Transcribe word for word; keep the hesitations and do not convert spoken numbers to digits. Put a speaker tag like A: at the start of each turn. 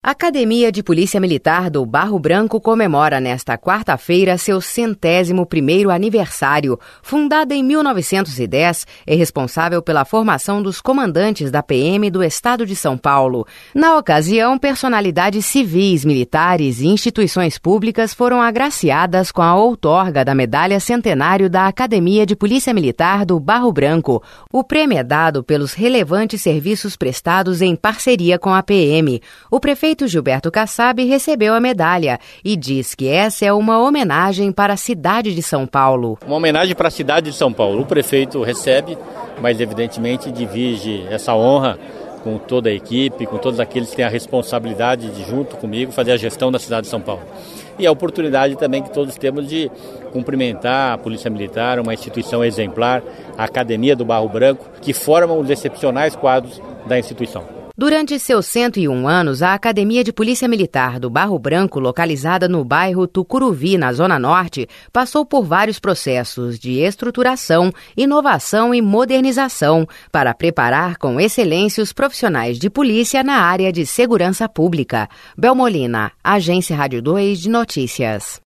A: A Academia de Polícia Militar do Barro Branco comemora nesta quarta-feira seu centésimo primeiro aniversário. Fundada em mil novecentos e dez, é responsável pela formação dos comandantes da P M do Estado de São Paulo. Na ocasião, personalidades civis, militares e instituições públicas foram agraciadas com a outorga da Medalha Centenário da Academia de Polícia Militar do Barro Branco. O prêmio é dado pelos relevantes serviços prestados em parceria com a P M. O prefeito O prefeito Gilberto Kassab recebeu a medalha e diz que essa é uma homenagem para a cidade de São Paulo.
B: Uma homenagem para a cidade de São Paulo. O prefeito recebe, mas evidentemente divide essa honra com toda a equipe, com todos aqueles que têm a responsabilidade de, junto comigo, fazer a gestão da cidade de São Paulo. E a oportunidade também que todos temos de cumprimentar a Polícia Militar, uma instituição exemplar, a Academia do Barro Branco, que forma os excepcionais quadros da instituição.
A: Durante seus cento e um anos, a Academia de Polícia Militar do Barro Branco, localizada no bairro Tucuruvi, na Zona Norte, passou por vários processos de estruturação, inovação e modernização para preparar com excelência os profissionais de polícia na área de segurança pública. Bel Molina, Agência Rádio dois de Notícias.